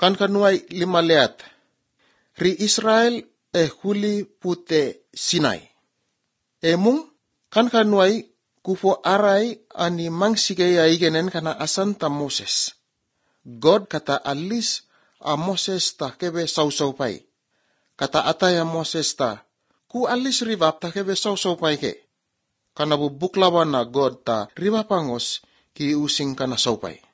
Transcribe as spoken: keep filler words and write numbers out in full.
kan kanuai lima leat. Ri Israel e huli pute Sinai. Emung kan kanuai kufo arai ani mangsigaya igenen kana asanta Moses. God kata alis a Moses ta kebe sau-sau pai. Kata ataya Moses ta, ku alis ribap ta kebe sau-sau pai ke. Kana bubuklawan na God ta ribapangos ki using kana saupai.